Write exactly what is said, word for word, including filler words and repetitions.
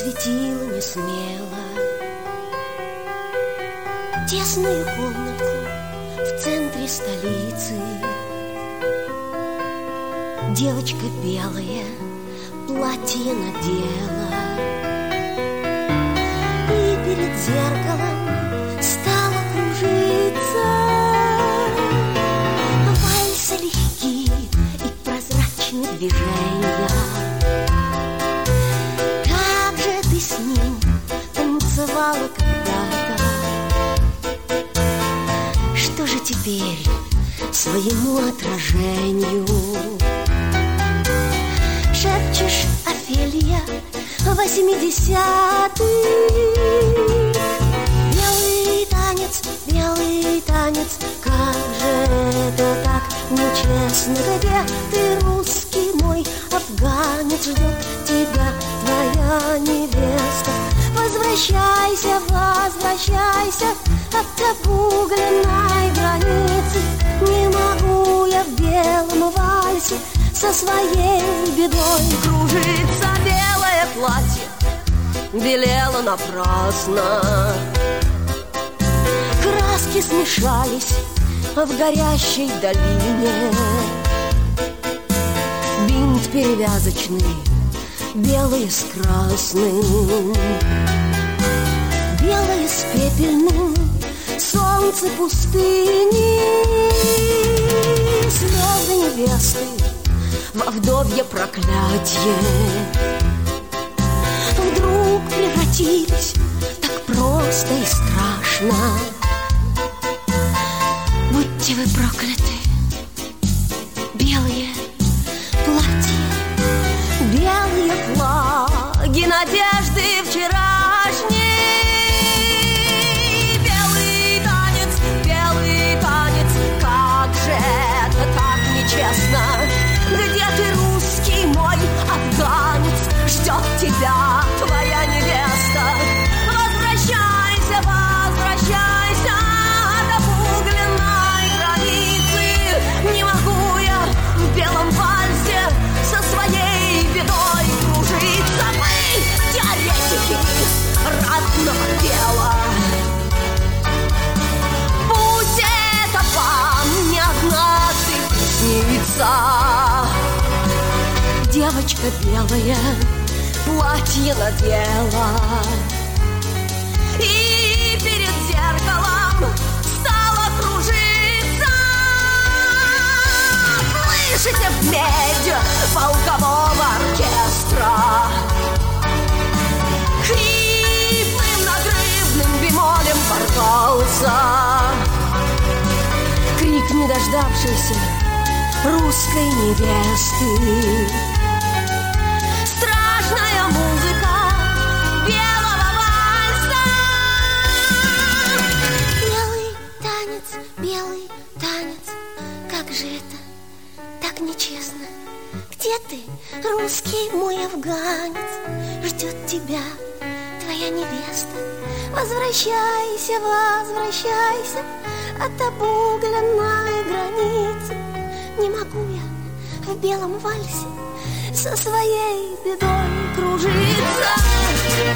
осветила не смело тесную комнатку в центре столицы. Девочка белая платье надела и перед зеркалом стала кружиться. Вальсы легки и прозрачны движения. Как же ты с ним танцевала когда-то? Что же теперь своему отражению шепчешь, Офелия, восьмидесятых? Белый танец, белый танец, как же это так нечестно? Где ты, русский мой афганец? Ждет тебя твоя невеста. Возвращайся, возвращайся от обугленной границы. Не могу я в белом вальсе со своей бедой кружиться. Белое платье белело напрасно, краски смешались в горящей долине. Бинт перевязочный, белый с красным, белое с пепельным, солнце пустыни. Слезы невесты во вдовье проклятье вдруг превратились так просто и страшно. Будьте вы прокляты, белые платья, белые флаги надежды вчерашней. Белый танец, белый танец, как же это так нечестно? Где ты, русский мой афганец? Ждет тебя твоя невеста. Возвращайся, возвращайся от обугленной границы. Не могу я в белом вальсе со своей бедой кружиться. Мы теоретики родного дела. Пусть это вам не однажды снится. Девочка белая платье надела и перед зеркалом стала кружиться. Слышите медь полкового оркестра? Хриплым надрывным бемолем ворвался крик недождавшейся русской невесты. Страшная музыка белого вальса. Белый танец, белый танец, как же это так нечестно? Где ты, русский мой афганец? Ждет тебя твоя невеста. Возвращайся, возвращайся от обугленной границы. Не могу я в белом вальсе со своей бедой кружиться.